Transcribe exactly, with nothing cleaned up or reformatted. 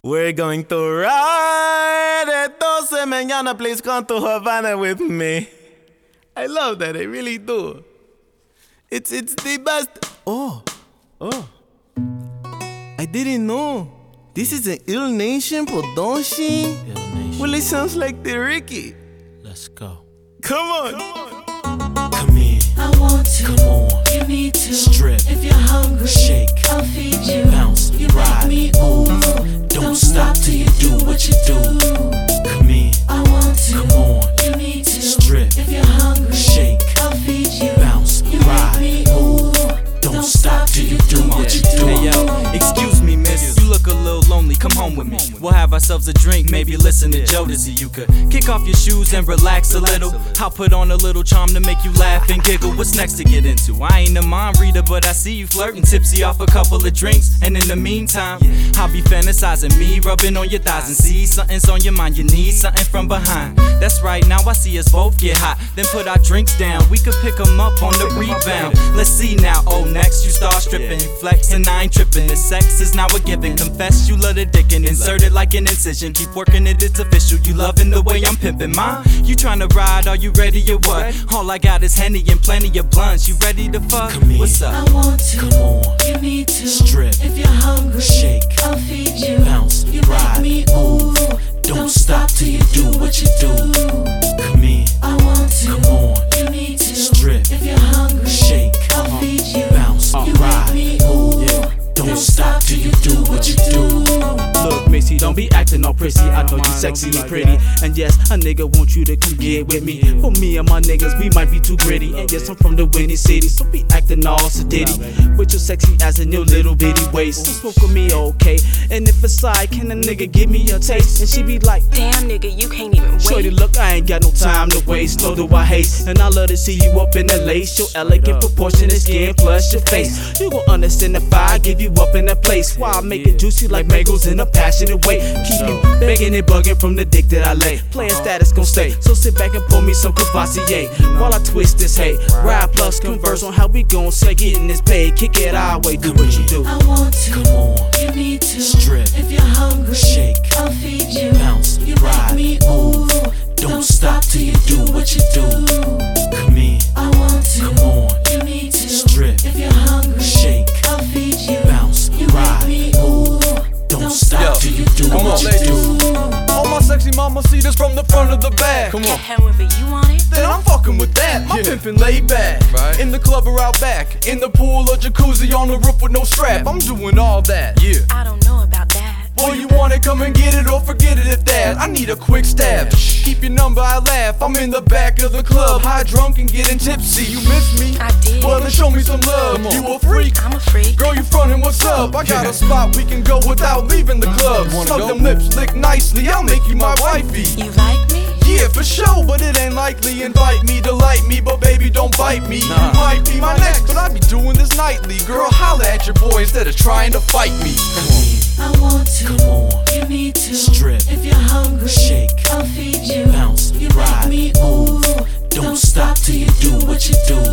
We're going to ride at doce mañana. Please come to Havana with me. I love that, I really do. It's it's the best. Oh, oh. I didn't know. This is an Ill Nation production. Ill Nation. Well, it sounds like the Ricky. Let's go. Come on. Come on. Come in. I want to. Come on. You need to. Strip. If you're hungry, Shake. I'll feed you. Bounce. You Ride. make me ooh. Don't stop till you do what you do. Come in. I want to. Come on. You need to. Strip. If you're hungry, Shake. I'll feed you. Bounce. You Ride. make me ooh. Don't stop till you do what you do. Hey yo, excuse me miss, you look a little lonely, come home with me. We'll have ourselves a drink, maybe listen to Jodeci. You could kick off your shoes and relax a little. I'll put on a little charm to make you laugh and giggle. What's next to get into? I ain't a mind reader, but I see you flirting, tipsy off a couple of drinks. And in the meantime, I'll be fantasizing me, rubbing on your thighs and see something's on your mind, you need something from behind. That's right, now I see us both get hot, then put our drinks down, we could pick them up on the rebound. Let's see now, oh next you start stripping, flexing, I ain't tripping. The sex is now a given, confess you love the dick and insert it like an incision. Keep working it, it's official, you loving the way I'm pimping mine. You tryna ride, are you ready or what? All I got is Henny and plenty of blunts, you ready to fuck? What's up? I want to. Come on. You need to. Strip. If you're hungry, Shake. I'll feed you. Bounce. You Ride. make me ooh. Don't stop till you do what you do. Come in. I want to. Come on. You need to. Strip. If you're hungry, Shake. I'll feed you. Bounce. You Ride. make me ooh. Don't stop till you do what you do. Look, Missy, don't be acting all prissy. I know you sexy and pretty. And yes, a nigga want you to come get with me. For me and my niggas, we might be too gritty. And yes, I'm from the Windy City, so be acting all sedity. With your sexy ass and your little bitty waist. So smoke with me, okay? And if it's side, can a nigga give me a taste? And she be like, damn nigga, you can't even wait. shorty, look, I ain't got no time to waste. No do I hate. And I love to see you up in the lace. Your elegant proportionate skin plus your face. You gon' understand if I give you up in that place. Why I make it juicy like mangoes in a passionate way. Keep you begging and bugging from the dick that I lay. Playing status gon' stay, so sit back and pour me some Cavassier while I twist this hate. Ride plus converse on how we gon' say getting this paid. Kick it our way, do what you do. I want to. Come on. You need to. Strip. If you're hungry, Shake. I'll feed you. Bounce. You Ride. make me ooh. Don't stop till you do what you do. Come in. I want to. Come on. You need to. Strip. If you're hungry, Shake. I'll feed you. Bounce. You Ride. make me ooh. Don't stop till you do Come what on, you ladies. do. All my sexy mama see this from the front of the bag. Come on. However you want it. Then I'm fucking with that. My Yeah. pimpin' laid back. Right. In the club or out back. In the pool or jacuzzi on the roof with no strap. I'm doing all that. Yeah. I don't know about that. Boy, you want it, come and get it or forget it at that. I need a quick stab. Keep your number, I laugh. I'm in the back of the club, high drunk and getting tipsy. You miss me? I did. Well, then show me some love. You a freak? I'm a freak. Girl, you frontin', what's up? I got a spot we can go without leaving the club. Slug them lips, lick nicely, I'll make you my wifey. You like me? Yeah, for sure, but it ain't likely. Invite me to like me, but baby, don't bite me. You might be my next, but I be doing this nightly. Girl, holla at your boy instead of trying to fight me. Come on. I want to. Come on. You need to. Strip. If you're hungry, Shake. I'll feed you. Bounce. You Ride. make me ooh. Don't stop till you do what you do.